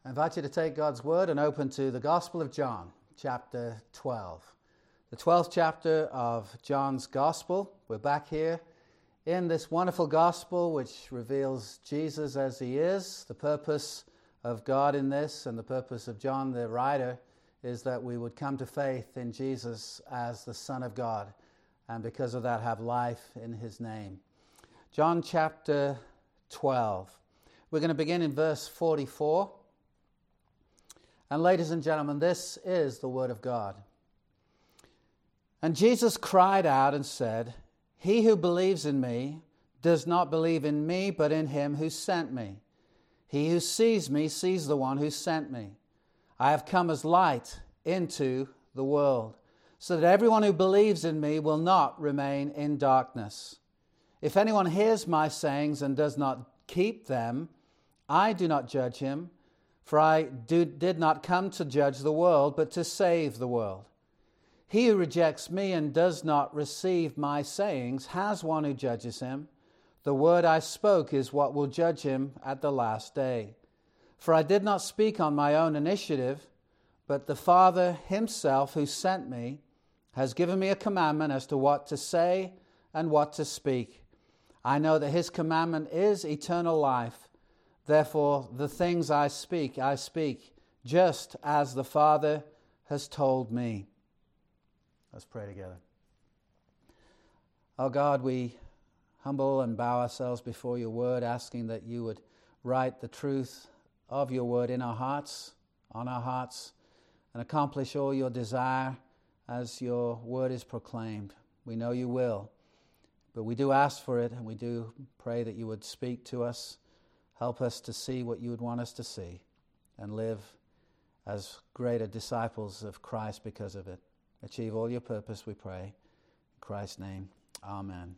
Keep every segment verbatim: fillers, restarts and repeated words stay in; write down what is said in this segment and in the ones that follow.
I invite you to take God's Word and open to the Gospel of John, chapter twelve. The twelfth chapter of John's Gospel. We're back here in this wonderful Gospel which reveals Jesus as He is. The purpose of God in this and the purpose of John the writer is that we would come to faith in Jesus as the Son of God and because of that have life in His name. John chapter twelve. We're going to begin in verse forty-four. And ladies and gentlemen, this is the Word of God. And Jesus cried out and said, "He who believes in me does not believe in me, but in Him who sent me. He who sees me sees the one who sent me. I have come as light into the world, so that everyone who believes in me will not remain in darkness. If anyone hears my sayings and does not keep them, I do not judge him, for I do, did not come to judge the world, but to save the world. He who rejects me and does not receive my sayings has one who judges him. The word I spoke is what will judge him at the last day. For I did not speak on my own initiative, but the Father Himself who sent me has given me a commandment as to what to say and what to speak. I know that His commandment is eternal life. Therefore, the things I speak, I speak, just as the Father has told me." Let's pray together. Oh God, we humble and bow ourselves before your word, asking that you would write the truth of your word in our hearts, on our hearts, and accomplish all your desire as your word is proclaimed. We know you will, but we do ask for it, and we do pray that you would speak to us. Help us to see what you would want us to see and live as greater disciples of Christ because of it. Achieve all your purpose, we pray. In Christ's name, amen.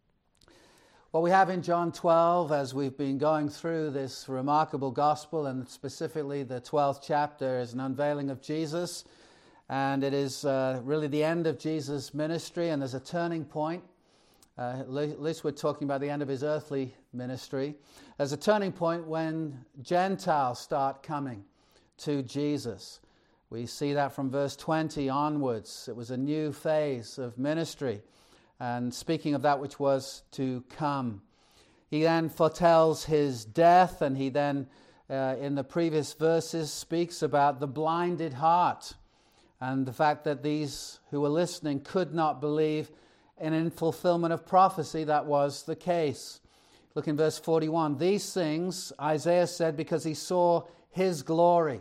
What we have in John twelve, as we've been going through this remarkable gospel, and specifically the twelfth chapter, is an unveiling of Jesus. And it is uh, really the end of Jesus' ministry, and there's a turning point. Uh, at least we're talking about the end of his earthly ministry. There's a turning point when Gentiles start coming to Jesus. We see that from verse twenty onwards. It was a new phase of ministry. And speaking of that which was to come, he then foretells his death, and he then, uh, in the previous verses, speaks about the blinded heart and the fact that these who were listening could not believe. And in fulfillment of prophecy, that was the case. Look in verse forty-one. These things Isaiah said because he saw his glory.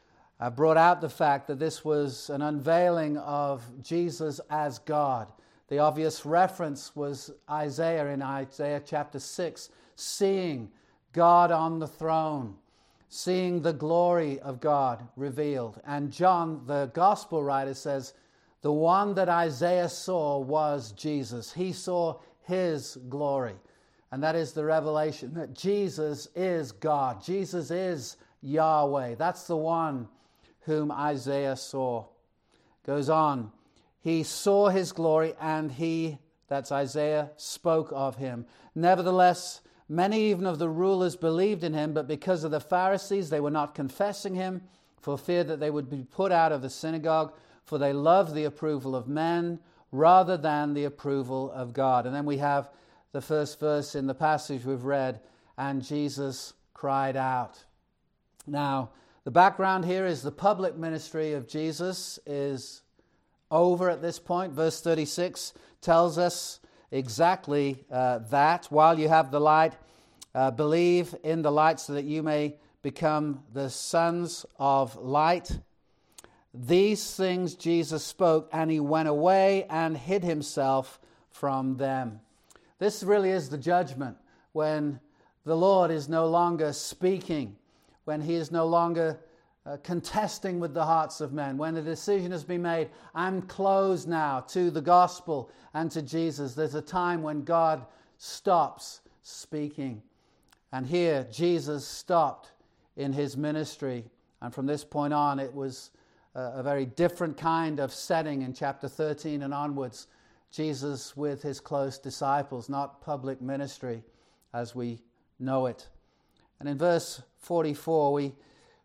I brought out the fact that this was an unveiling of Jesus as God. The obvious reference was Isaiah in Isaiah chapter six, seeing God on the throne, seeing the glory of God revealed. And John, the gospel writer, says, the one that Isaiah saw was Jesus. He saw His glory. And that is the revelation that Jesus is God. Jesus is Yahweh. That's the one whom Isaiah saw. Goes on. He saw His glory, and he, that's Isaiah, spoke of Him. Nevertheless, many even of the rulers believed in Him, but because of the Pharisees, they were not confessing Him for fear that they would be put out of the synagogue. For they love the approval of men rather than the approval of God. And then we have the first verse in the passage we've read, and Jesus cried out. Now, the background here is the public ministry of Jesus is over at this point. Verse thirty-six tells us exactly uh, that. While you have the light, uh, believe in the light so that you may become the sons of light. These things Jesus spoke, and He went away and hid Himself from them. This really is the judgment when the Lord is no longer speaking, when He is no longer uh, contesting with the hearts of men, when the decision has been made, I'm closed now to the gospel and to Jesus. There's a time when God stops speaking. And here Jesus stopped in His ministry. And from this point on, it was a very different kind of setting in chapter thirteen and onwards. Jesus with His close disciples, not public ministry as we know it. And in verse forty-four, we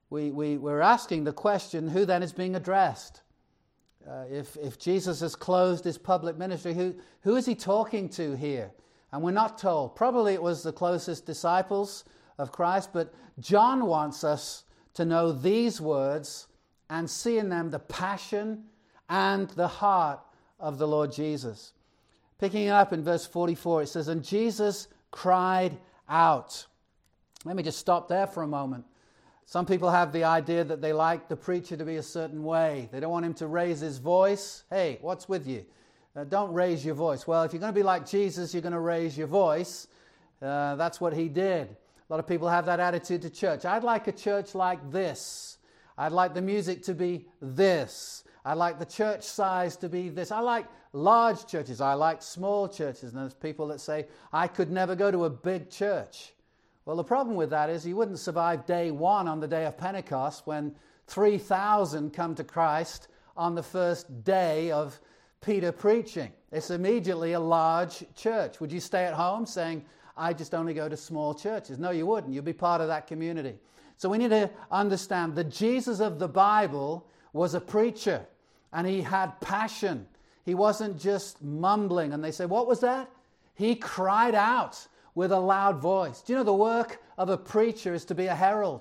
we, we, we're asking the question, who then is being addressed? Uh, if, if Jesus has closed his public ministry, who, who is he talking to here? And we're not told. Probably it was the closest disciples of Christ, but John wants us to know these words and see in them the passion and the heart of the Lord Jesus. Picking it up in verse forty-four, it says, "And Jesus cried out." Let me just stop there for a moment. Some people have the idea that they like the preacher to be a certain way. They don't want him to raise his voice. Hey, what's with you? Uh, don't raise your voice. Well, if you're going to be like Jesus, you're going to raise your voice. Uh, that's what he did. A lot of people have that attitude to church. I'd like a church like this. I'd like the music to be this. I like the church size to be this. I like large churches. I like small churches. And there's people that say, I could never go to a big church. Well, the problem with that is you wouldn't survive day one on the day of Pentecost when three thousand come to Christ on the first day of Peter preaching. It's immediately a large church. Would you stay at home saying, I just only go to small churches? No, you wouldn't. You'd be part of that community. So we need to understand that Jesus of the Bible was a preacher, and he had passion. He wasn't just mumbling. And they say, what was that? He cried out with a loud voice. Do you know the work of a preacher is to be a herald?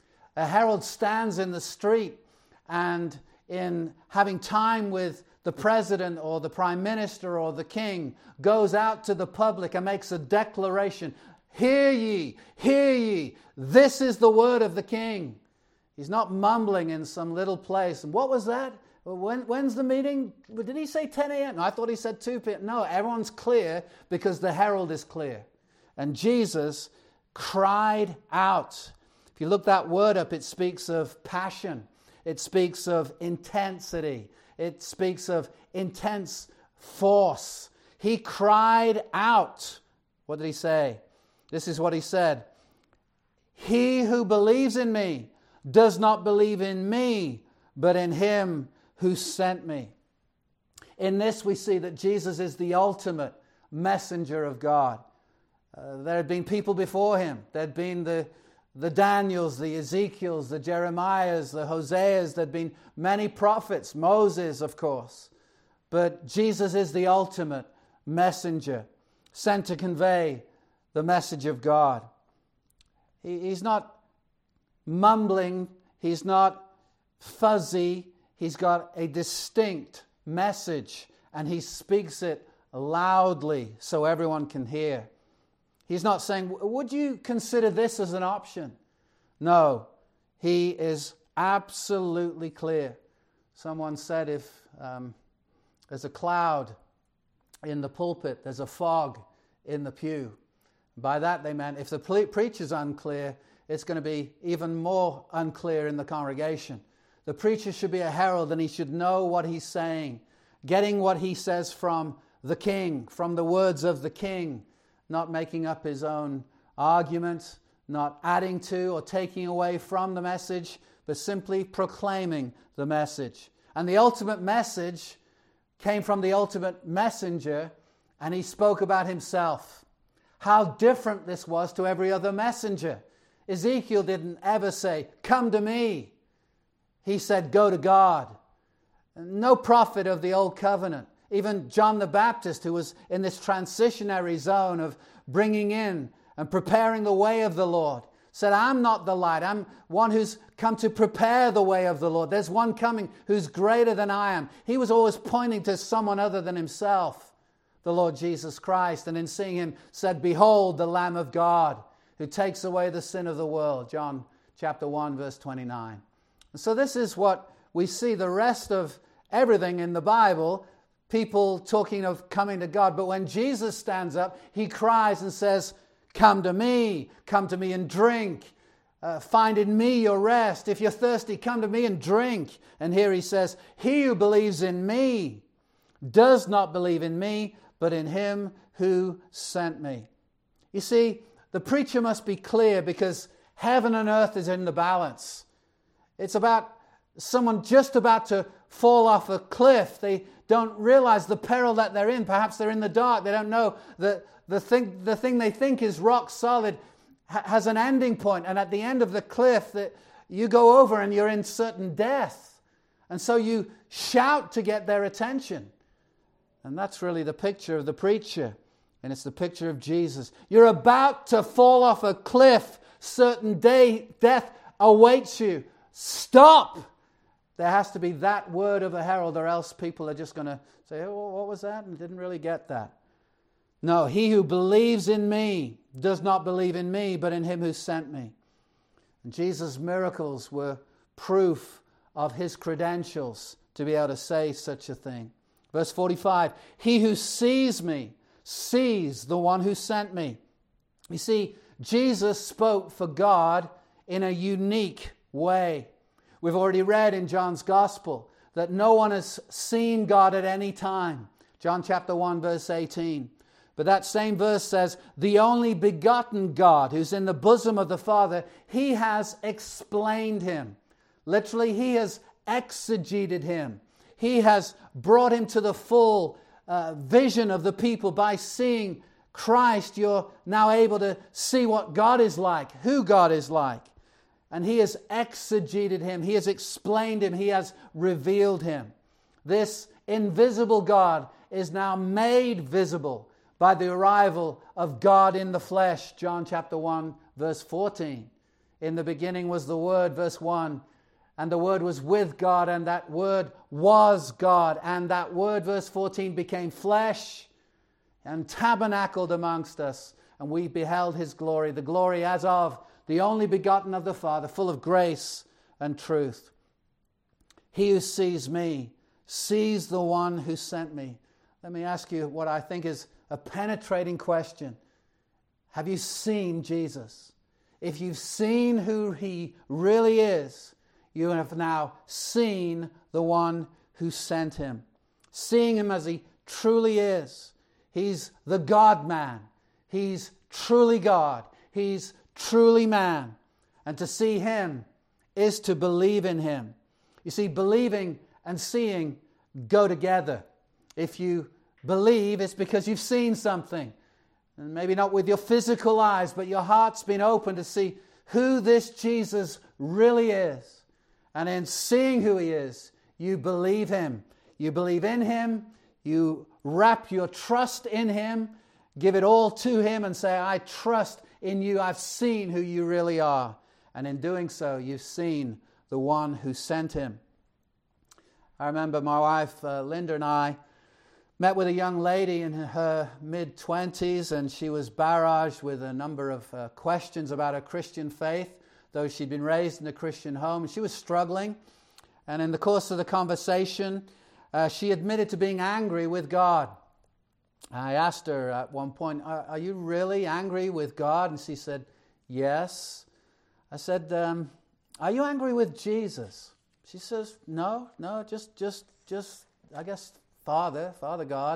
A herald stands in the street and in having time with the president or the prime minister or the king, goes out to the public and makes a declaration. Hear ye, hear ye, this is the word of the king. He's not mumbling in some little place. And what was that? When, when's the meeting? Did he say ten a.m.? No, I thought he said two p.m. No, everyone's clear because the herald is clear. And Jesus cried out. If you look that word up, it speaks of passion. It speaks of intensity. It speaks of intense force. He cried out. What did he say? This is what he said. He who believes in me does not believe in me, but in him who sent me. In this we see that Jesus is the ultimate messenger of God. Uh, there had been people before him. There had been the, the Daniels, the Ezekiels, the Jeremiahs, the Hoseas. There had been many prophets, Moses, of course. But Jesus is the ultimate messenger, sent to convey the message of God. He, he's not mumbling. He's not fuzzy. He's got a distinct message, and he speaks it loudly so everyone can hear. He's not saying, would you consider this as an option? No, he is absolutely clear. Someone said if um, there's a cloud in the pulpit, there's a fog in the pew. By that they meant if the preacher's unclear, it's going to be even more unclear in the congregation. The preacher should be a herald, and he should know what he's saying, getting what he says from the king, from the words of the king, not making up his own argument, not adding to or taking away from the message, but simply proclaiming the message. And the ultimate message came from the ultimate messenger, and he spoke about himself. How different this was to every other messenger. Ezekiel didn't ever say, come to me. He said, go to God. No prophet of the Old Covenant, even John the Baptist, who was in this transitionary zone of bringing in and preparing the way of the Lord, said, I'm not the light. I'm one who's come to prepare the way of the Lord. There's one coming who's greater than I am. He was always pointing to someone other than himself, the Lord Jesus Christ. And in seeing him said, behold, the Lamb of God who takes away the sin of the world. John chapter one, verse twenty-nine. And so this is what we see the rest of everything in the Bible, people talking of coming to God. But when Jesus stands up, he cries and says, come to me, come to me and drink. Uh, find in me your rest. If you're thirsty, come to me and drink. And here he says, he who believes in me does not believe in me, but in him who sent me. You see, the preacher must be clear because heaven and earth is in the balance. It's about someone just about to fall off a cliff. They don't realize the peril that they're in. Perhaps they're in the dark. They don't know that the thing, the thing they think is rock solid ha- has an ending point. And at the end of the cliff, that you go over and you're in certain death. And so you shout to get their attention. And that's really the picture of the preacher. And it's the picture of Jesus. You're about to fall off a cliff. Certain day, death awaits you. Stop! There has to be that word of a herald, or else people are just going to say, oh, what was that? And didn't really get that. No, he who believes in me does not believe in me, but in him who sent me. And Jesus' miracles were proof of his credentials to be able to say such a thing. Verse forty-five, he who sees me sees the one who sent me. You see, Jesus spoke for God in a unique way. We've already read in John's Gospel that no one has seen God at any time. John chapter one, verse eighteen. But that same verse says, the only begotten God who's in the bosom of the Father, he has explained him. Literally, he has exegeted him. He has brought him to the full uh, vision of the people. By seeing Christ, you're now able to see what God is like, who God is like. And he has exegeted him. He has explained him. He has revealed him. This invisible God is now made visible by the arrival of God in the flesh. John chapter one, verse fourteen. In the beginning was the Word, verse one. And the Word was with God, and that Word was God. And that Word, verse fourteen, became flesh and tabernacled amongst us. And we beheld his glory, the glory as of the only begotten of the Father, full of grace and truth. He who sees me sees the one who sent me. Let me ask you what I think is a penetrating question. Have you seen Jesus? If you've seen who he really is, you have now seen the one who sent him. Seeing him as he truly is. He's the God-man. He's truly God. He's truly man. And to see him is to believe in him. You see, believing and seeing go together. If you believe, it's because you've seen something. And maybe not with your physical eyes, but your heart's been open to see who this Jesus really is. And in seeing who he is, you believe him. You believe in him. You wrap your trust in him. Give it all to him and say, I trust in you. I've seen who you really are. And in doing so, you've seen the one who sent him. I remember my wife, uh, Linda, and I met with a young lady in her mid-twenties, and she was barraged with a number of uh, questions about her Christian faith, though she'd been raised in a Christian home. She was struggling, and in the course of the conversation, uh, she admitted to being angry with God. I asked her at one point, are, are you really angry with God? And she said, yes. I said, um, are you angry with Jesus? She says, no, no, just, just, just, I guess, Father, Father God.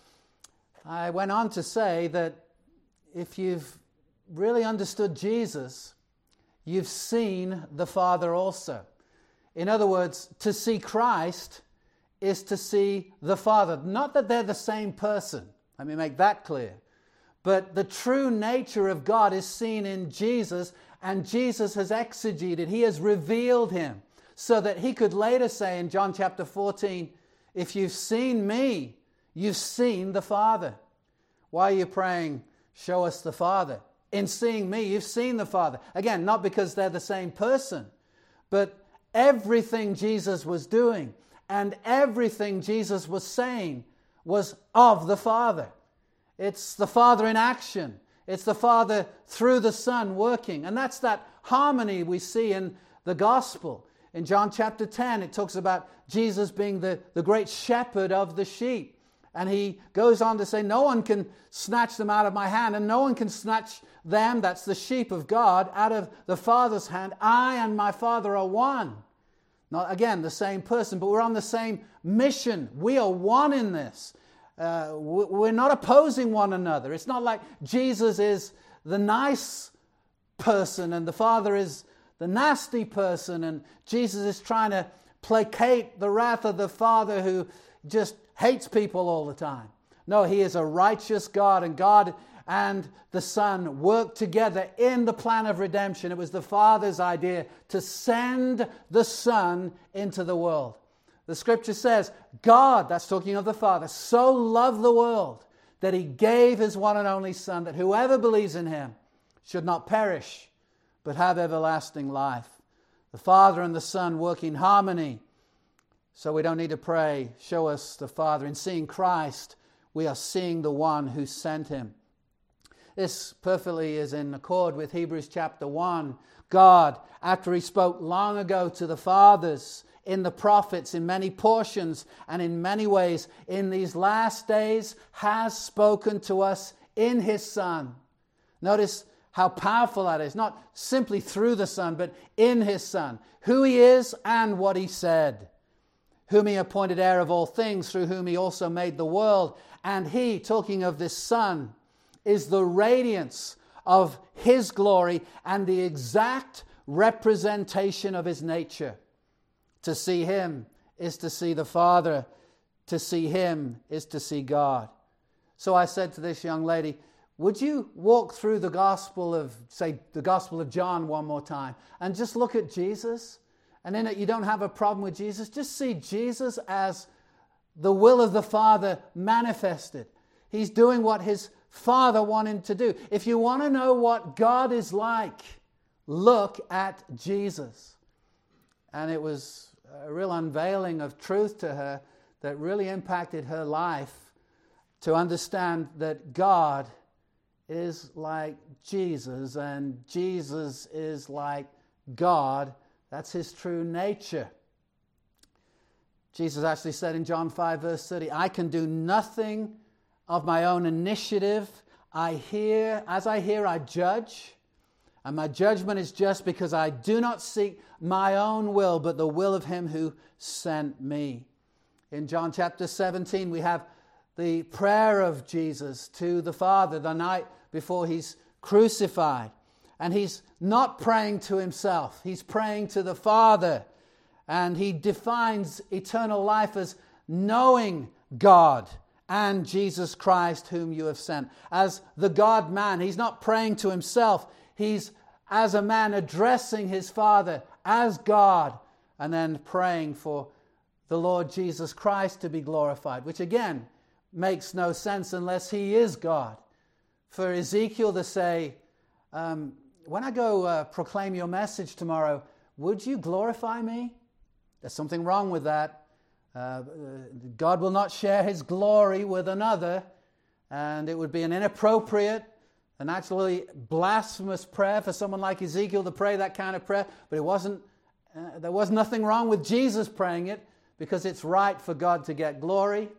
I went on to say that if you've really understood Jesus, you've seen the Father also. In other words, to see Christ is to see the Father. Not that they're the same person. Let me make that clear. But the true nature of God is seen in Jesus, and Jesus has exegeted. He has revealed him so that he could later say in John chapter fourteen, if you've seen me, you've seen the Father. Why are you praying, show us the Father? In seeing me, you've seen the Father. Again, not because they're the same person, but everything Jesus was doing and everything Jesus was saying was of the Father. It's the Father in action. It's the Father through the Son working. And that's that harmony we see in the gospel. In John chapter ten, it talks about Jesus being the, the great shepherd of the sheep. And he goes on to say, no one can snatch them out of my hand, and no one can snatch them, that's the sheep of God, out of the Father's hand. I and my Father are one. Not, again, the same person, but we're on the same mission. We are one in this. Uh, we're not opposing one another. It's not like Jesus is the nice person and the Father is the nasty person, and Jesus is trying to placate the wrath of the Father who just hates people all the time. No, he is a righteous God, and God and the Son worked together in the plan of redemption. It was the Father's idea to send the Son into the world. The Scripture says, God, that's talking of the Father, so loved the world that He gave His one and only Son, that whoever believes in Him should not perish, but have everlasting life. The Father and the Son work in harmony, so we don't need to pray, show us the Father. In seeing Christ, we are seeing the one who sent Him. This perfectly is in accord with Hebrews chapter one. God, after He spoke long ago to the fathers in the prophets in many portions and in many ways in these last days, has spoken to us in His Son. Notice how powerful that is, not simply through the Son, but in His Son, who He is and what He said, whom He appointed heir of all things, through whom He also made the world. And He, talking of this Son, is the radiance of His glory and the exact representation of His nature. To see Him is to see the Father. To see Him is to see God. So I said to this young lady, would you walk through the Gospel of, say, the Gospel of John one more time and just look at Jesus? And in it you don't have a problem with Jesus. Just see Jesus as the will of the Father manifested. He's doing what His Father wanted Him to do. If you want to know what God is like, look at Jesus. And it was a real unveiling of truth to her that really impacted her life, to understand that God is like Jesus and Jesus is like God. That's His true nature. Jesus actually said in John five verse thirty, I can do nothing of my own initiative. I hear, as I hear, I judge. And my judgment is just because I do not seek my own will, but the will of Him who sent me. In John chapter seventeen, we have the prayer of Jesus to the Father the night before He's crucified. And He's not praying to Himself. He's praying to the Father. And He defines eternal life as knowing God and Jesus Christ whom you have sent. As the God-man, He's not praying to Himself. He's, as a man, addressing His Father as God and then praying for the Lord Jesus Christ to be glorified, which again makes no sense unless He is God. For Ezekiel to say, um, when I go uh, proclaim your message tomorrow, would you glorify me? There's something wrong with that. Uh, God will not share His glory with another, and it would be an inappropriate and actually blasphemous prayer for someone like Ezekiel to pray that kind of prayer. But it wasn't. Uh, there was nothing wrong with Jesus praying it, because it's right for God to get glory,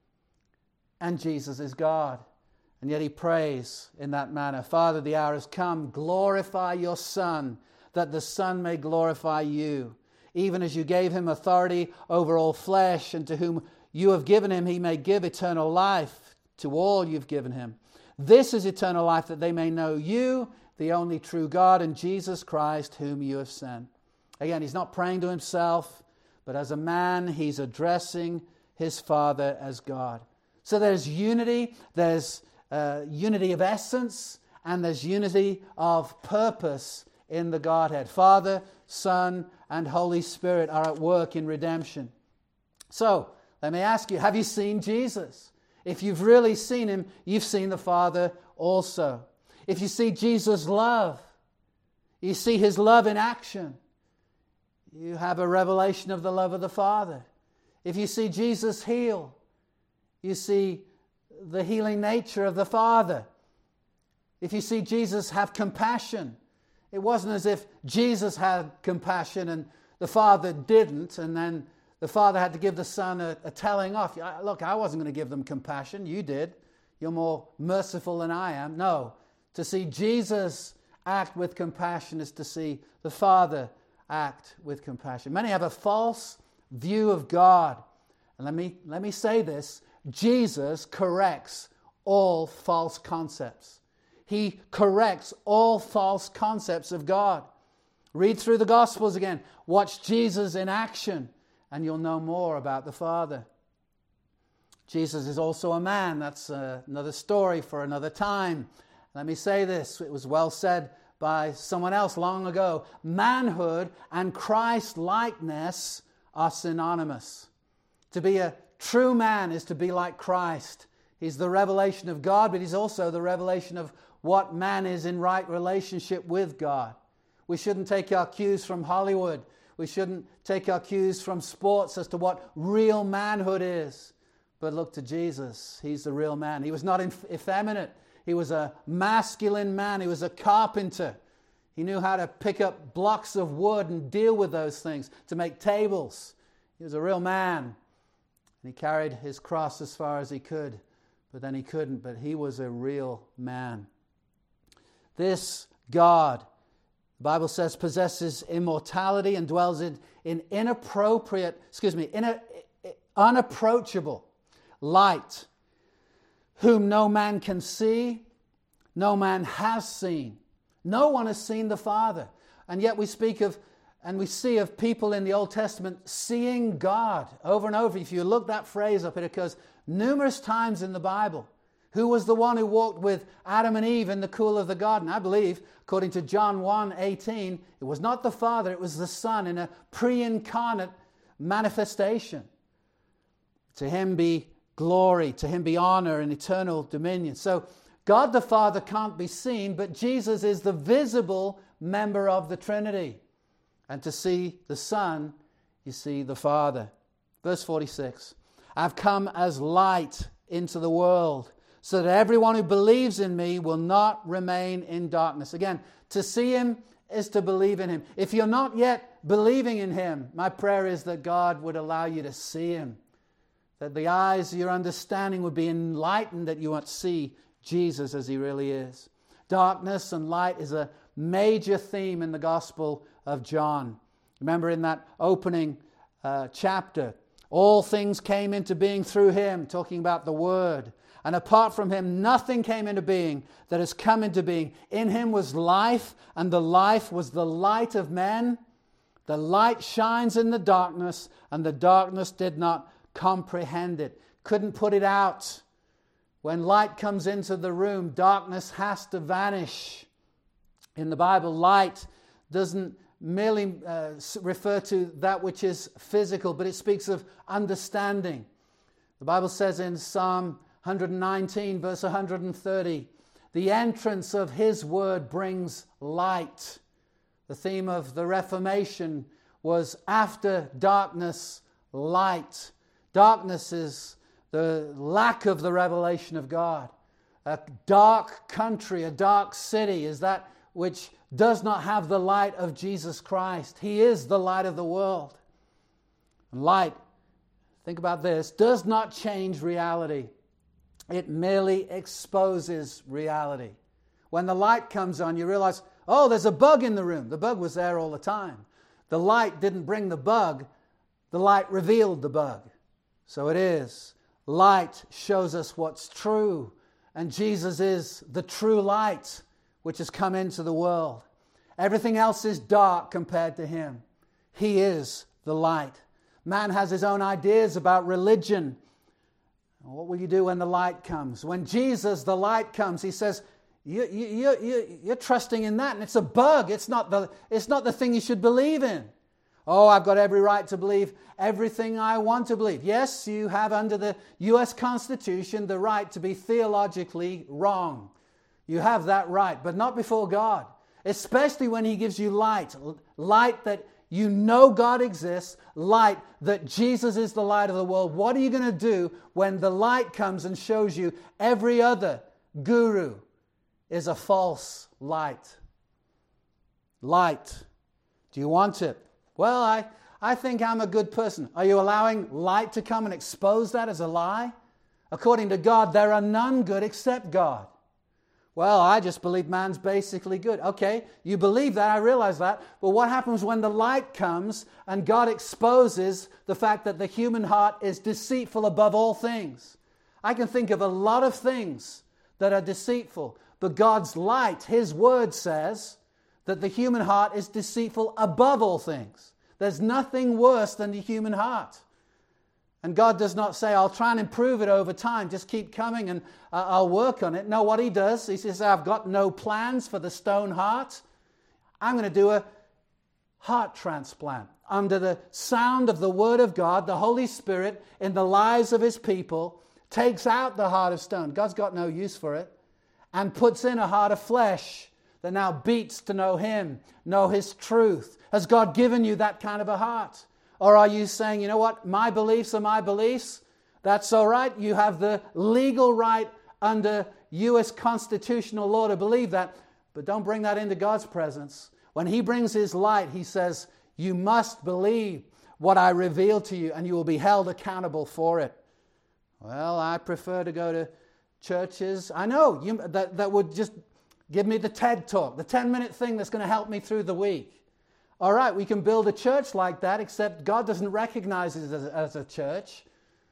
and Jesus is God. And yet He prays in that manner. Father, the hour has come. Glorify your Son, that the Son may glorify you. Even as you gave Him authority over all flesh, and to whom you have given Him, He may give eternal life to all you've given Him. This is eternal life, that they may know you, the only true God, and Jesus Christ, whom you have sent. Again, He's not praying to Himself, but as a man, He's addressing His Father as God. So there's unity, there's uh, unity of essence, and there's unity of purpose in the Godhead. Father, Son, and Holy Spirit are at work in redemption. So, let me ask you, have you seen Jesus? If you've really seen Him, you've seen the Father also. If you see Jesus' love, you see His love in action, you have a revelation of the love of the Father. If you see Jesus heal, you see the healing nature of the Father. If you see Jesus have compassion, it wasn't as if Jesus had compassion and the Father didn't, and then the Father had to give the Son a, a telling off. Look, I wasn't going to give them compassion. You did. You're more merciful than I am. No. To see Jesus act with compassion is to see the Father act with compassion. Many have a false view of God. And let me, let me say this. Jesus corrects all false concepts. He corrects all false concepts of God. Read through the Gospels again. Watch Jesus in action, and you'll know more about the Father. Jesus is also a man. That's uh, another story for another time. Let me say this. It was well said by someone else long ago. Manhood and Christ-likeness are synonymous. To be a true man is to be like Christ. He's the revelation of God, but he's also the revelation of what man is in right relationship with God. We shouldn't take our cues from Hollywood. We shouldn't take our cues from sports as to what real manhood is. But look to Jesus. He's the real man. He was not effeminate. He was a masculine man. He was a carpenter. He knew how to pick up blocks of wood and deal with those things to make tables. He was a real man. And he carried his cross as far as he could. But then he couldn't. But he was a real man. This God, the Bible says, possesses immortality and dwells in, in inappropriate, excuse me, in a, unapproachable light, whom no man can see, no man has seen. No one has seen the Father. And yet we speak of, and we see of people in the Old Testament seeing God over and over. If you look that phrase up, it occurs numerous times in the Bible. Who was the one who walked with Adam and Eve in the cool of the garden? I believe, according to John one eighteen, it was not the Father, it was the Son in a pre-incarnate manifestation. To him be glory, to him be honor and eternal dominion. So God the Father can't be seen, but Jesus is the visible member of the Trinity. And to see the Son, you see the Father. Verse forty-six, I've come as light into the world, so that everyone who believes in me will not remain in darkness. Again, to see him is to believe in him. If you're not yet believing in him, my prayer is that God would allow you to see him, that the eyes of your understanding would be enlightened, that you might see Jesus as he really is. Darkness and light is a major theme in the Gospel of John. Remember in that opening uh, chapter, all things came into being through him, talking about the Word. And apart from him, nothing came into being that has come into being. In him was life, and the life was the light of men. The light shines in the darkness, and the darkness did not comprehend it, couldn't put it out. When light comes into the room, darkness has to vanish. In the Bible, light doesn't merely uh, refer to that which is physical, but it speaks of understanding. The Bible says in Psalm one nineteen, verse one thirty, the entrance of his word brings light. The theme of the Reformation was after darkness, light. Darkness is the lack of the revelation of God. A dark country, a dark city is that which does not have the light of Jesus Christ. He is the light of the world. And light, think about this, does not change reality. It merely exposes reality. When the light comes on, you realize, oh, there's a bug in the room. The bug was there all the time. The light didn't bring the bug. The light revealed the bug. So it is. Light shows us what's true. And Jesus is the true light which has come into the world. Everything else is dark compared to him. He is the light. Man has his own ideas about religion. What will you do when the light comes? When Jesus, the light, comes, he says, you, you, you, you, you're trusting in that, and it's a bug. It's not the, it's not the thing you should believe in. Oh, I've got every right to believe everything I want to believe. Yes, you have under the U S Constitution the right to be theologically wrong. You have that right, but not before God. Especially when he gives you light. Light that you know God exists. Light that Jesus is the light of the world. What are you going to do when the light comes and shows you every other guru is a false light? Light. Do you want it? Well, I, I think I'm a good person. Are you allowing light to come and expose that as a lie? According to God, there are none good except God. Well, I just believe man's basically good. Okay, you believe that, I realize that. But what happens when the light comes and God exposes the fact that the human heart is deceitful above all things? I can think of a lot of things that are deceitful. But God's light, his word says that the human heart is deceitful above all things. There's nothing worse than the human heart. And God does not say, I'll try and improve it over time. Just keep coming and uh, I'll work on it. No, what he does, he says, I've got no plans for the stone heart. I'm going to do a heart transplant. Under the sound of the Word of God, the Holy Spirit, in the lives of His people, takes out the heart of stone. God's got no use for it. And puts in a heart of flesh that now beats to know Him, know His truth. Has God given you that kind of a heart? Or are you saying, you know what, my beliefs are my beliefs? That's all right. You have the legal right under U S constitutional law to believe that. But don't bring that into God's presence. When He brings His light, He says, you must believe what I reveal to you and you will be held accountable for it. Well, I prefer to go to churches. I know you, that, that would just give me the TED Talk, the ten-minute thing that's going to help me through the week. All right, we can build a church like that, except God doesn't recognize it as a, as a church.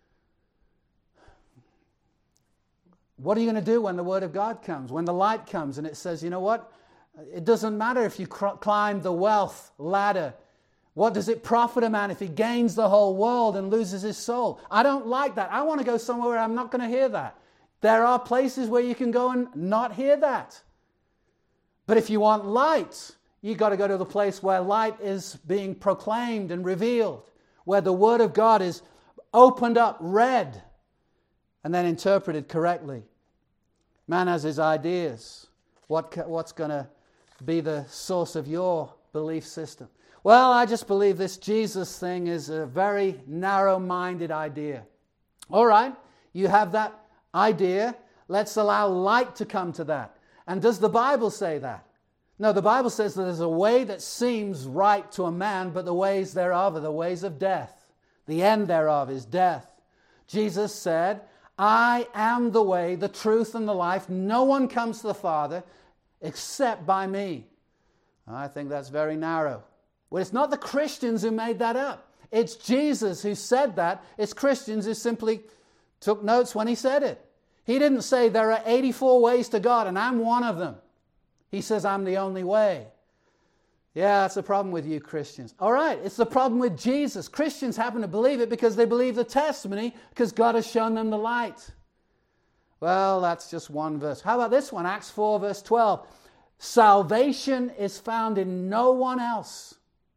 What are you going to do when the Word of God comes, when the light comes and it says, you know what? It doesn't matter if you cr- climb the wealth ladder. What does it profit a man if he gains the whole world and loses his soul? I don't like that. I want to go somewhere where I'm not going to hear that. There are places where you can go and not hear that. But if you want light, you've got to go to the place where light is being proclaimed and revealed, where the Word of God is opened up, read, and then interpreted correctly. Man has his ideas. What, what's going to be the source of your belief system? Well, I just believe this Jesus thing is a very narrow-minded idea. All right, you have that idea. Let's allow light to come to that. And does the Bible say that? No, the Bible says that there's a way that seems right to a man, but the ways thereof are the ways of death. The end thereof is death. Jesus said, I am the way, the truth, and the life. No one comes to the Father except by me. I think that's very narrow. Well, it's not the Christians who made that up. It's Jesus who said that. It's Christians who simply took notes when He said it. He didn't say there are eighty-four ways to God and I'm one of them. He says I'm the only way. Yeah, that's the problem with you Christians. All right, it's the problem with Jesus. Christians happen to believe it because they believe the testimony, because God has shown them the light. Well, that's just one verse. How about this one? Acts four, verse twelve. Salvation is found in no one else.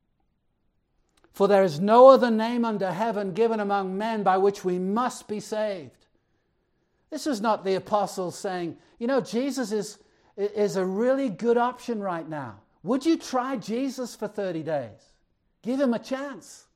For there is no other name under heaven given among men by which we must be saved. This is not the apostles saying, you know, Jesus is, is a really good option right now. Would you try Jesus for thirty days? Give Him a chance.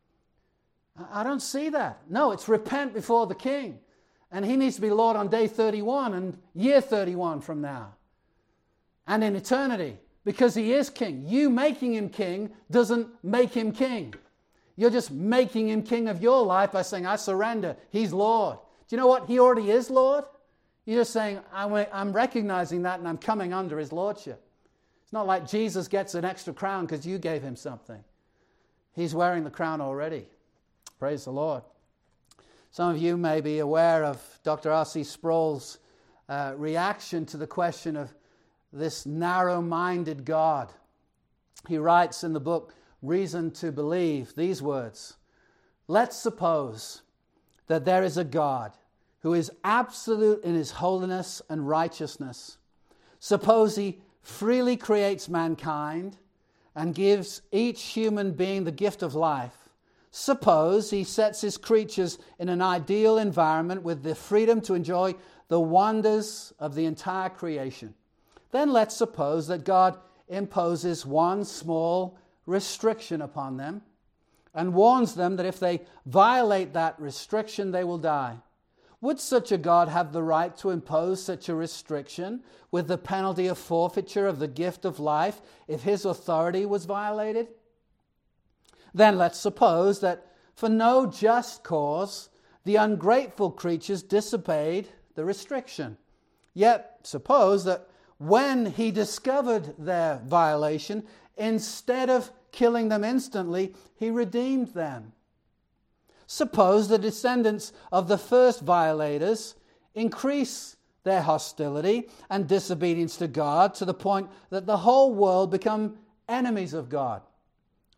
I don't see that. No, it's repent before the King. And He needs to be Lord on day thirty-one and year thirty-one from now. And in eternity. Because He is King. You making Him King doesn't make Him King. You're just making Him King of your life by saying, I surrender. He's Lord. Do you know what? He already is Lord. You're just saying, I'm recognizing that and I'm coming under His Lordship. It's not like Jesus gets an extra crown because you gave Him something. He's wearing the crown already. Praise the Lord. Some of you may be aware of Doctor R C Sproul's uh, reaction to the question of this narrow-minded God. He writes in the book, Reason to Believe, these words, let's suppose that there is a God who is absolute in His holiness and righteousness. Suppose He freely creates mankind and gives each human being the gift of life. Suppose He sets His creatures in an ideal environment with the freedom to enjoy the wonders of the entire creation. Then let's suppose that God imposes one small restriction upon them and warns them that if they violate that restriction, they will die. Would such a God have the right to impose such a restriction with the penalty of forfeiture of the gift of life if His authority was violated? Then let's suppose that for no just cause, the ungrateful creatures disobeyed the restriction. Yet suppose that when He discovered their violation, instead of killing them instantly, He redeemed them. Suppose the descendants of the first violators increase their hostility and disobedience to God to the point that the whole world become enemies of God.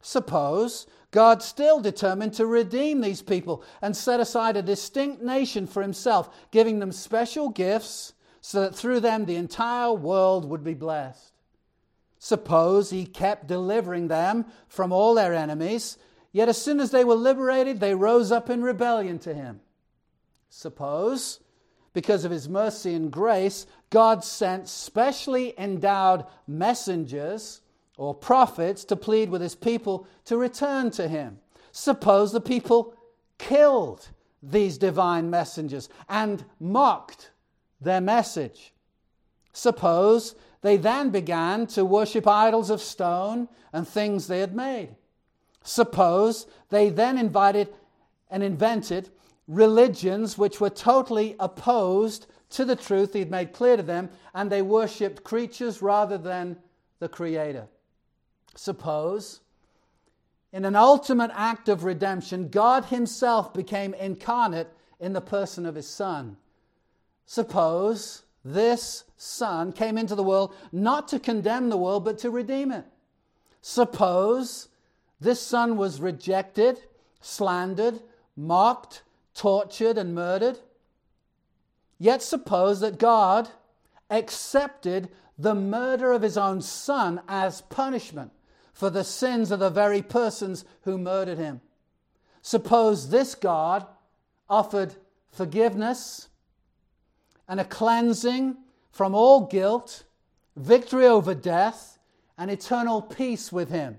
Suppose God still determined to redeem these people and set aside a distinct nation for himself, giving them special gifts so that through them the entire world would be blessed. Suppose he kept delivering them from all their enemies, yet as soon as they were liberated, they rose up in rebellion to him. Suppose, because of his mercy and grace, God sent specially endowed messengers or prophets to plead with his people to return to him. Suppose the people killed these divine messengers and mocked their message. Suppose they then began to worship idols of stone and things they had made. Suppose they then invited and invented religions which were totally opposed to the truth he'd made clear to them, and they worshipped creatures rather than the Creator. Suppose, in an ultimate act of redemption, God himself became incarnate in the person of his Son. Suppose this Son came into the world not to condemn the world, but to redeem it. Suppose this Son was rejected, slandered, mocked, tortured, and murdered. Yet suppose that God accepted the murder of his own Son as punishment for the sins of the very persons who murdered him. Suppose this God offered forgiveness and a cleansing from all guilt, victory over death, and eternal peace with him.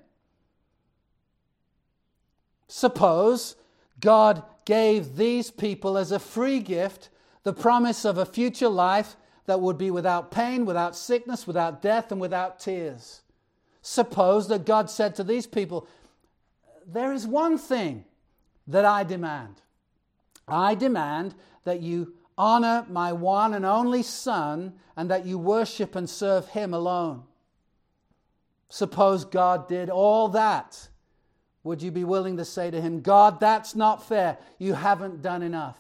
Suppose God gave these people as a free gift the promise of a future life that would be without pain, without sickness, without death, and without tears. Suppose that God said to these people, there is one thing that I demand. I demand that you honor my one and only Son and that you worship and serve him alone. Suppose God did all that. Would you be willing to say to him, God, that's not fair. You haven't done enough.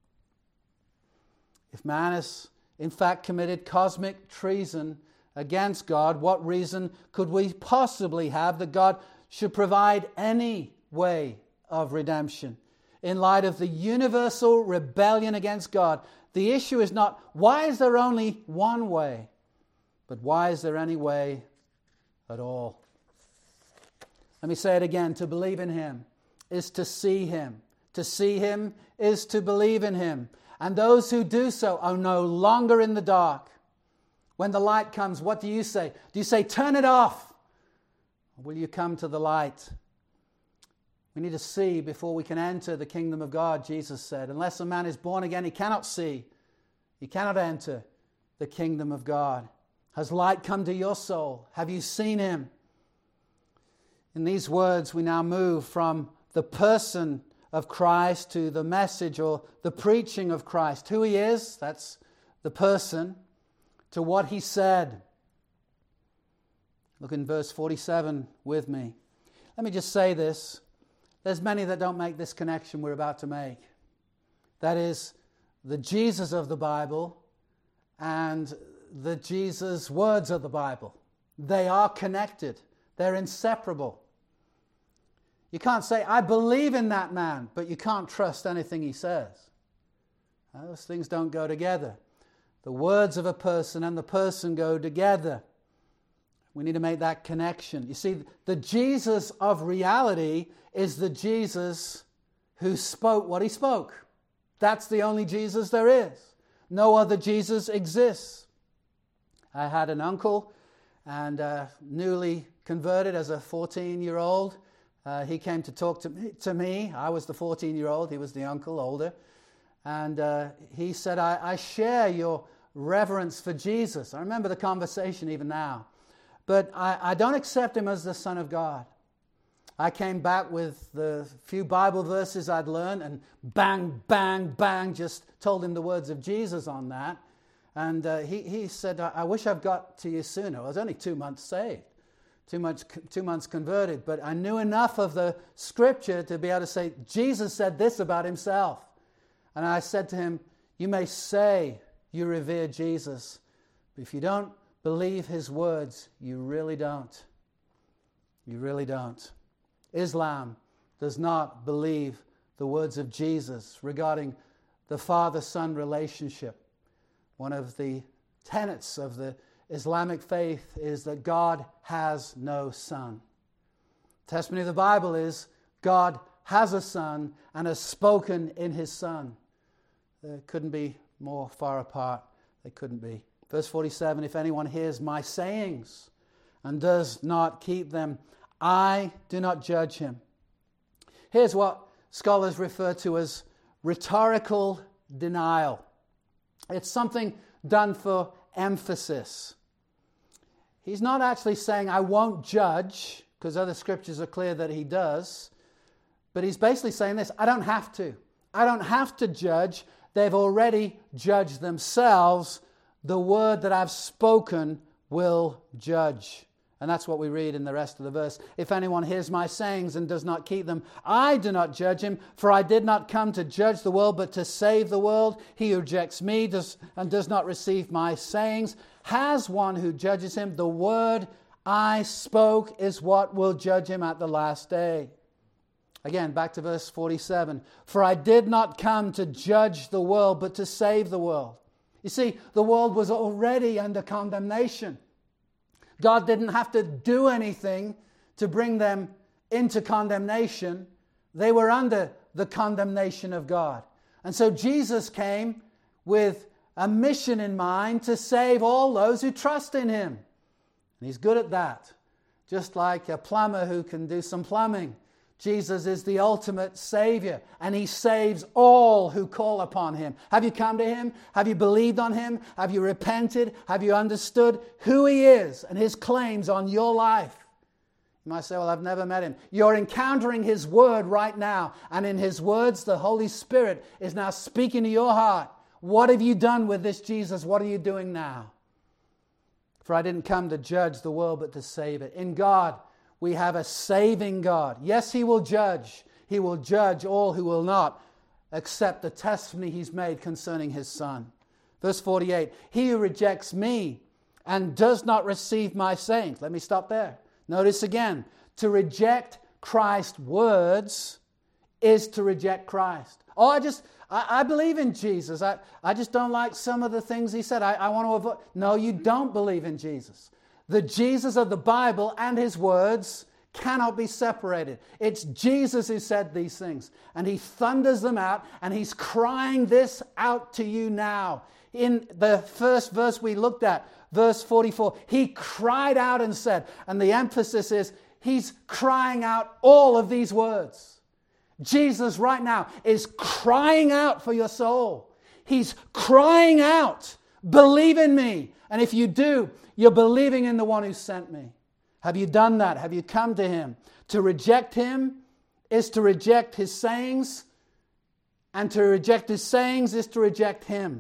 If man has in fact committed cosmic treason against God, what reason could we possibly have that God should provide any way of redemption? In light of the universal rebellion against God, the issue is not why is there only one way, but why is there any way at all? Let me say it again. To believe in him is to see him. To see him is to believe in him. And those who do so are no longer in the dark. When the light comes, what do you say? Do you say, turn it off? Or will you come to the light? We need to see before we can enter the kingdom of God, Jesus said. Unless a man is born again, he cannot see. He cannot enter the kingdom of God. Has light come to your soul? Have you seen him? In these words, we now move from the person of Christ to the message or the preaching of Christ. Who he is, that's the person, to what he said. Look in verse forty-seven with me. Let me just say this. There's many that don't make this connection we're about to make. That is, the Jesus of the Bible and the Jesus words of the Bible. They are connected. They're inseparable. You can't say, I believe in that man, but you can't trust anything he says. Those things don't go together. The words of a person and the person go together. We need to make that connection. You see, the Jesus of reality is the Jesus who spoke what he spoke. That's the only Jesus there is. No other Jesus exists. I had an uncle, and uh, newly converted as a fourteen-year-old. Uh, he came to talk to me, to me. I was the fourteen-year-old. He was the uncle, older. And uh, he said, I, I share your reverence for Jesus. I remember the conversation even now. But I, I don't accept him as the Son of God. I came back with the few Bible verses I'd learned and bang, bang, bang, just told him the words of Jesus on that. And uh, he, he said, I, I wish I've got to you sooner. I was only two months saved. Two months, two months converted, but I knew enough of the scripture to be able to say, Jesus said this about himself. And I said to him, you may say you revere Jesus, but if you don't believe his words, you really don't. You really don't. Islam does not believe the words of Jesus regarding the father-son relationship. One of the tenets of the Islamic faith is that God has no son. Testimony of the Bible is God has a son and has spoken in his son. They couldn't be more far apart. They couldn't be. Verse forty-seven, if anyone hears my sayings and does not keep them, I do not judge him. Here's what scholars refer to as rhetorical denial. It's something done for emphasis. He's not actually saying, I won't judge, because other scriptures are clear that he does. But he's basically saying this, I don't have to. I don't have to judge. They've already judged themselves. The word that I've spoken will judge. And that's what we read in the rest of the verse. If anyone hears my sayings and does not keep them, I do not judge him, for I did not come to judge the world, but to save the world. He who rejects me does, and does not receive my sayings has one who judges him. The word I spoke is what will judge him at the last day. Again, back to verse forty-seven. For I did not come to judge the world, but to save the world. You see, the world was already under condemnation. God didn't have to do anything to bring them into condemnation. They were under the condemnation of God. And so Jesus came with a mission in mind to save all those who trust in him. And he's good at that. Just like a plumber who can do some plumbing. Jesus is the ultimate Savior, and he saves all who call upon him. Have you come to him? Have you believed on him? Have you repented? Have you understood who he is and his claims on your life? You might say, well, I've never met him. You're encountering his word right now, and in his words, the Holy Spirit is now speaking to your heart. What have you done with this Jesus? What are you doing now? For I didn't come to judge the world, but to save it. In God, we have a saving God. Yes, he will judge. He will judge all who will not accept the testimony he's made concerning his Son. Verse forty-eight, he who rejects me and does not receive my sayings. Let me stop there. Notice again, to reject Christ's words is to reject Christ. Oh, I just, I, I believe in Jesus. I, I just don't like some of the things he said. I, I want to avoid. No, you don't believe in Jesus. The Jesus of the Bible and his words cannot be separated. It's Jesus who said these things. And he thunders them out, and he's crying this out to you now. In the first verse we looked at, verse forty-four, he cried out and said, and the emphasis is he's crying out all of these words. Jesus right now is crying out for your soul. He's crying out, believe in me. And if you do, you're believing in the one who sent me. Have you done that? Have you come to him? To reject him is to reject his sayings, and to reject his sayings is to reject him.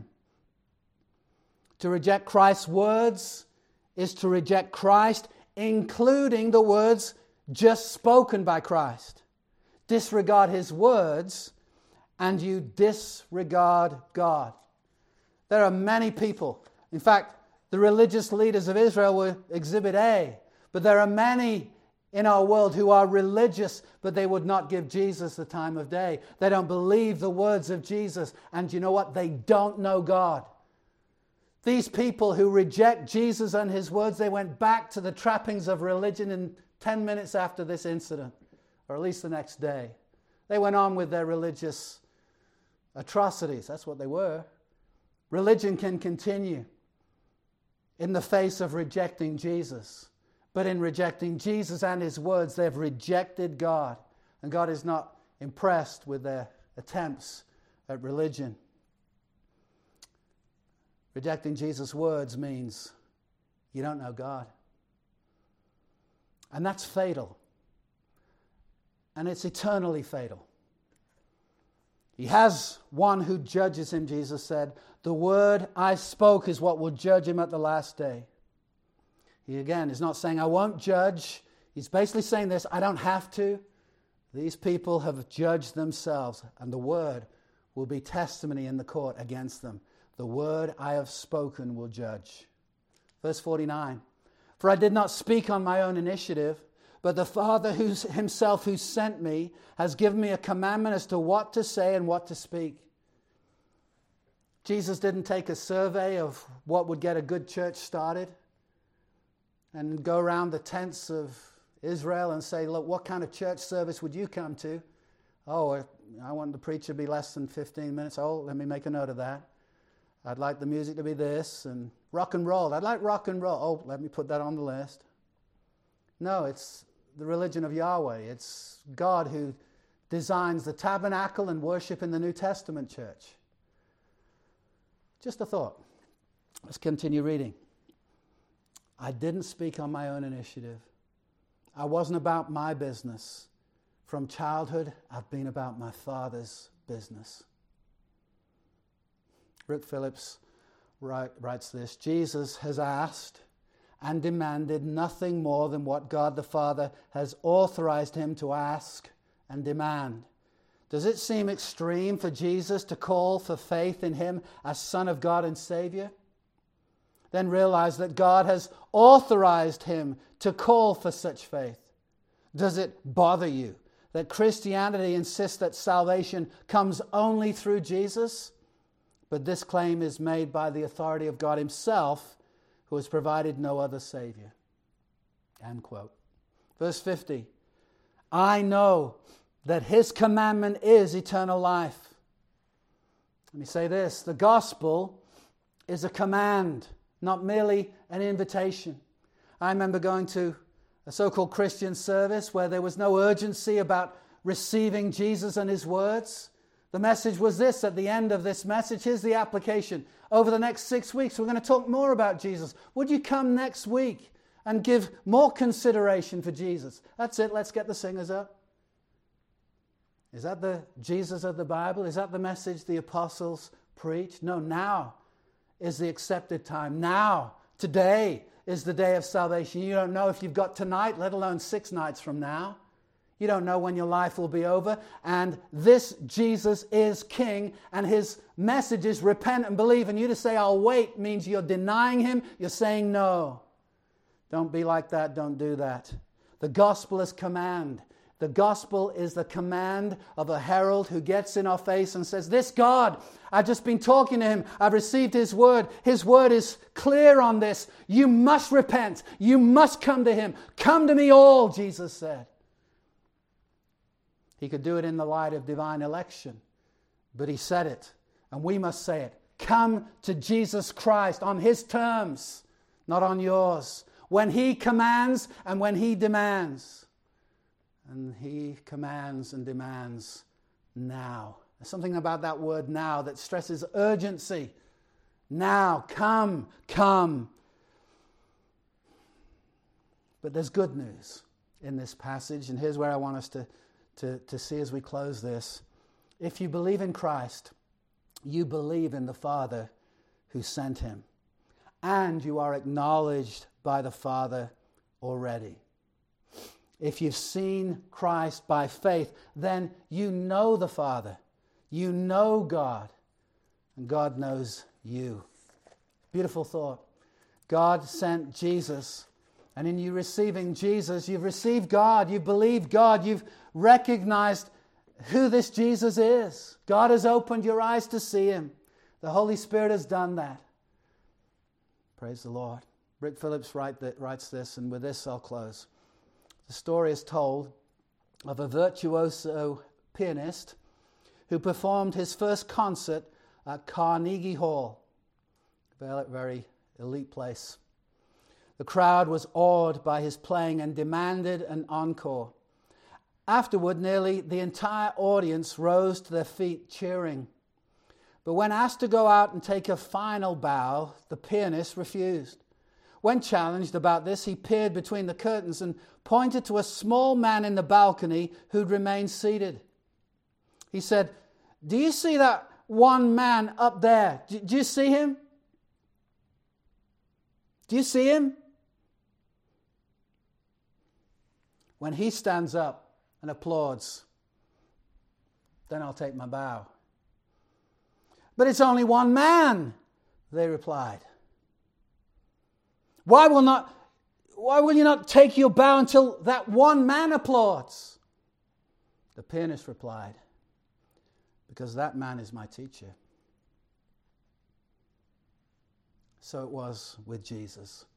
To reject Christ's words is to reject Christ, including the words just spoken by Christ. Disregard his words, and you disregard God. There are many people. In fact, the religious leaders of Israel were Exhibit A. But there are many in our world who are religious, but they would not give Jesus the time of day. They don't believe the words of Jesus. And you know what? They don't know God. These people who reject Jesus and his words, they went back to the trappings of religion in ten minutes after this incident, or at least the next day. They went on with their religious atrocities. That's what they were. Religion can continue in the face of rejecting Jesus. But in rejecting Jesus and his words, they've rejected God. And God is not impressed with their attempts at religion. Rejecting Jesus' words means you don't know God. And that's fatal. And it's eternally fatal. He has one who judges him, Jesus said. The word I spoke is what will judge him at the last day. He again is not saying, I won't judge. He's basically saying this, I don't have to. These people have judged themselves, and the word will be testimony in the court against them. The word I have spoken will judge. Verse forty-nine. For I did not speak on my own initiative, but the Father who's himself who sent me has given me a commandment as to what to say and what to speak. Jesus didn't take a survey of what would get a good church started and go around the tents of Israel and say, look, what kind of church service would you come to? Oh, I want the preacher to be less than fifteen minutes. Oh, let me make a note of that. I'd like the music to be this, and rock and roll. I'd like rock and roll. Oh, let me put that on the list. No, it's the religion of Yahweh. It's God who designs the tabernacle and worship in the New Testament church. Just a thought. Let's continue reading. I didn't speak on my own initiative. I wasn't about my business. From childhood, I've been about my Father's business. Rick Phillips write, writes this: Jesus has asked and demanded nothing more than what God the Father has authorized him to ask and demand. Does it seem extreme for Jesus to call for faith in him as Son of God and Savior? Then realize that God has authorized him to call for such faith. Does it bother you that Christianity insists that salvation comes only through Jesus? But this claim is made by the authority of God himself, who has provided no other Savior. End quote. Verse fifty. I know that his commandment is eternal life. Let me say this. The gospel is a command, not merely an invitation. I remember going to a so-called Christian service where there was no urgency about receiving Jesus and his words. The message was this at the end of this message. Here's the application. Over the next six weeks, we're going to talk more about Jesus. Would you come next week and give more consideration for Jesus? That's it. Let's get the singers up. Is that the Jesus of the Bible? Is that the message the apostles preached? No, now is the accepted time. Now, today is the day of salvation. You don't know if you've got tonight, let alone six nights from now. You don't know when your life will be over. And this Jesus is King, and his message is repent and believe. And you to say, I'll wait, means you're denying him. You're saying no. Don't be like that. Don't do that. The gospel is command. The gospel is the command of a herald who gets in our face and says, this God, I've just been talking to him. I've received his word. His word is clear on this. You must repent. You must come to him. Come to me all, Jesus said. He could do it in the light of divine election, but he said it, and we must say it. Come to Jesus Christ on his terms, not on yours. When he commands and when he demands. And he commands and demands now. There's something about that word now that stresses urgency. Now, come, come. But there's good news in this passage, and here's where I want us to To, to see as we close this. If you believe in Christ, you believe in the Father who sent him. And you are acknowledged by the Father already. If you've seen Christ by faith, then you know the Father. You know God. And God knows you. Beautiful thought. God sent Jesus. And in you receiving Jesus, you've received God. You've believed God. You've recognized who this Jesus is. God has opened your eyes to see him. The Holy Spirit has done that. Praise the Lord. Rick Phillips write that, writes this, and with this I'll close. The story is told of a virtuoso pianist who performed his first concert at Carnegie Hall, a very elite place. The crowd was awed by his playing and demanded an encore. Afterward, nearly the entire audience rose to their feet cheering. But when asked to go out and take a final bow, the pianist refused. When challenged about this, he peered between the curtains and pointed to a small man in the balcony who'd remained seated. He said, "Do you see that one man up there? Do, do you see him? Do you see him? When he stands up and applauds, then I'll take my bow." "But it's only one man," they replied. Why will not, why will you not take your bow until that one man applauds? The pianist replied, because that man is my teacher. So it was with Jesus,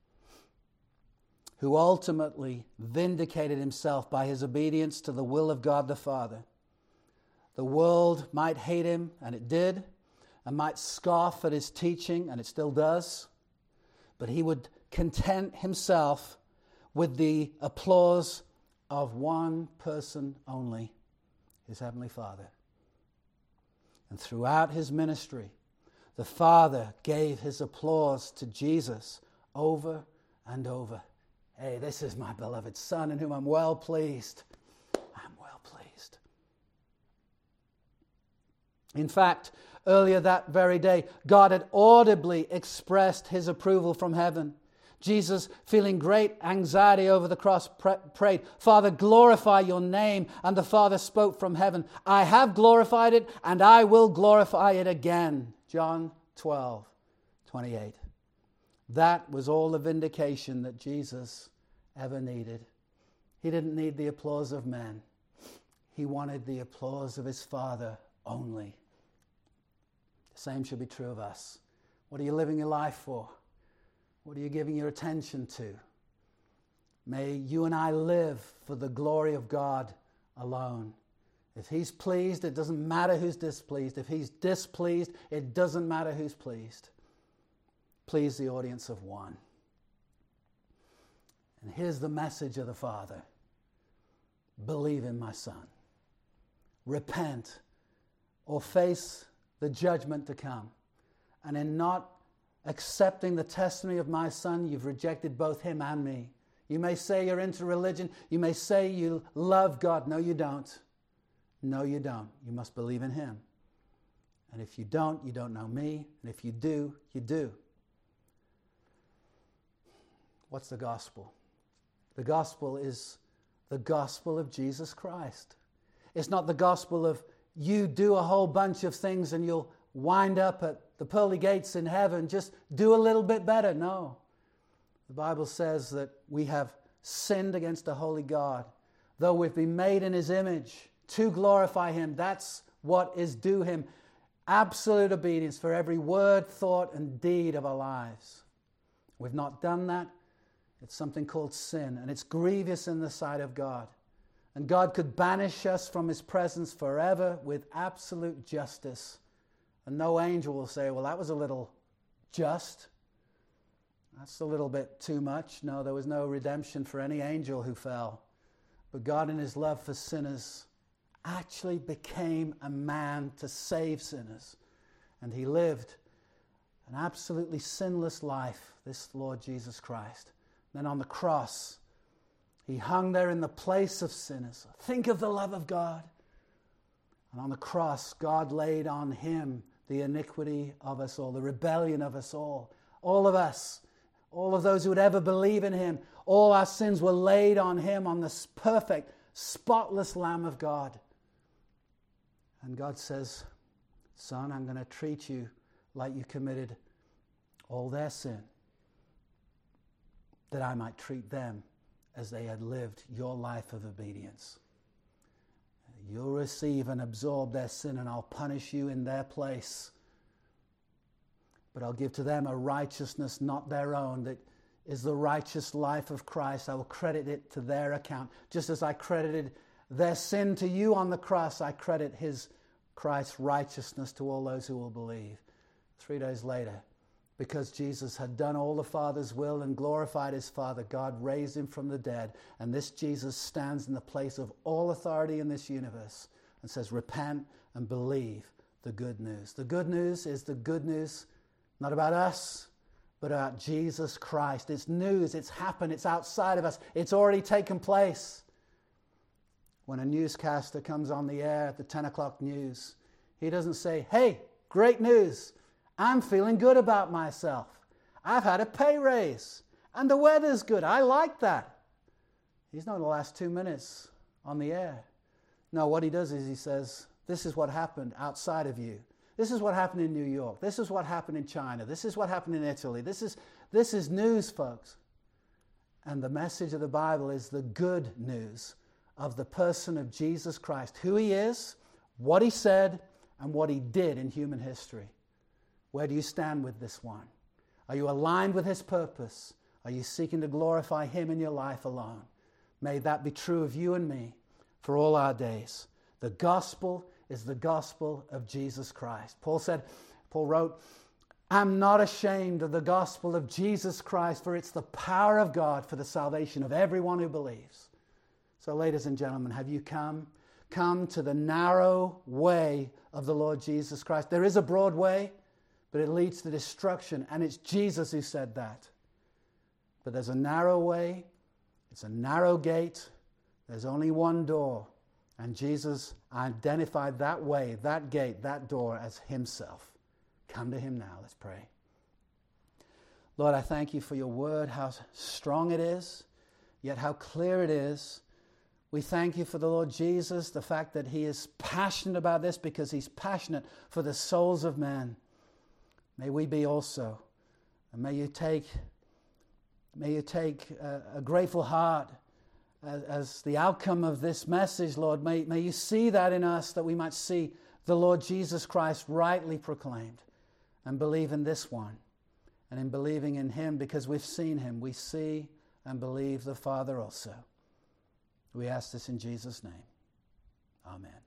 who ultimately vindicated himself by his obedience to the will of God the Father. The world might hate him, and it did, and might scoff at his teaching, and it still does, but he would content himself with the applause of one person only, his Heavenly Father. And throughout his ministry, the Father gave his applause to Jesus over and over. Hey, this is my beloved Son in whom I'm well pleased. I'm well pleased. In fact, earlier that very day, God had audibly expressed his approval from heaven. Jesus, feeling great anxiety over the cross, prayed, Father, glorify your name. And the Father spoke from heaven, I have glorified it, and I will glorify it again. John twelve, twenty-eight. That was all the vindication that Jesus ever needed. He didn't need the applause of men. He wanted the applause of his Father only. The same should be true of us. What are you living your life for? What are you giving your attention to? May you and I live for the glory of God alone. If he's pleased, it doesn't matter who's displeased. If he's displeased, it doesn't matter who's pleased. Please the audience of one. And here's the message of the Father. Believe in my Son. Repent or face the judgment to come. And in not accepting the testimony of my Son, you've rejected both him and me. You may say you're into religion. You may say you love God. No, you don't. No, you don't. You must believe in him. And if you don't, you don't know me. And if you do, you do. What's the gospel? The gospel is the gospel of Jesus Christ. It's not the gospel of you do a whole bunch of things and you'll wind up at the pearly gates in heaven. Just do a little bit better. No. The Bible says that we have sinned against a holy God. Though we've been made in his image to glorify him, that's what is due him. Absolute obedience for every word, thought, and deed of our lives. We've not done that. It's something called sin, and it's grievous in the sight of God. And God could banish us from his presence forever with absolute justice. And no angel will say, well, that was a little just. That's a little bit too much. No, there was no redemption for any angel who fell. But God in his love for sinners actually became a man to save sinners. And he lived an absolutely sinless life, this Lord Jesus Christ. Then on the cross, he hung there in the place of sinners. Think of the love of God. And on the cross, God laid on him the iniquity of us all, the rebellion of us all. All of us, all of those who would ever believe in him, all our sins were laid on him, on this perfect, spotless Lamb of God. And God says, Son, I'm going to treat you like you committed all their sin, that I might treat them as they had lived your life of obedience. You'll receive and absorb their sin, and I'll punish you in their place. But I'll give to them a righteousness not their own, that is the righteous life of Christ. I will credit it to their account. Just as I credited their sin to you on the cross, I credit his Christ's righteousness to all those who will believe. Three days later, because Jesus had done all the Father's will and glorified his Father, God raised him from the dead. And this Jesus stands in the place of all authority in this universe and says, repent and believe the good news. The good news is the good news not about us, but about Jesus Christ. It's news. It's happened. It's outside of us. It's already taken place. When a newscaster comes on the air at the ten o'clock news, he doesn't say, hey, great news. I'm feeling good about myself. I've had a pay raise. And the weather's good. I like that. He's not in the last two minutes on the air. No, what he does is he says, this is what happened outside of you. This is what happened in New York. This is what happened in China. This is what happened in Italy. This is, this is news, folks. And the message of the Bible is the good news of the person of Jesus Christ, who he is, what he said, and what he did in human history. Where do you stand with this one? Are you aligned with his purpose? Are you seeking to glorify him in your life alone? May that be true of you and me for all our days. The gospel is the gospel of Jesus Christ. Paul said, Paul wrote, I'm not ashamed of the gospel of Jesus Christ, for it's the power of God for the salvation of everyone who believes. So, ladies and gentlemen, have you come? Come to the narrow way of the Lord Jesus Christ. There is a broad way, but it leads to destruction, and it's Jesus who said that. But there's a narrow way, it's a narrow gate, there's only one door, and Jesus identified that way, that gate, that door as himself. Come to him now. Let's pray. Lord, I thank you for your word, how strong it is, yet how clear it is. We thank you for the Lord Jesus, the fact that he is passionate about this because he's passionate for the souls of men. May we be also. And may you take, may you take a, a grateful heart as, as the outcome of this message, Lord. May, may you see that in us, that we might see the Lord Jesus Christ rightly proclaimed. And believe in this one. And in believing in him, because we've seen him, we see and believe the Father also. We ask this in Jesus' name. Amen.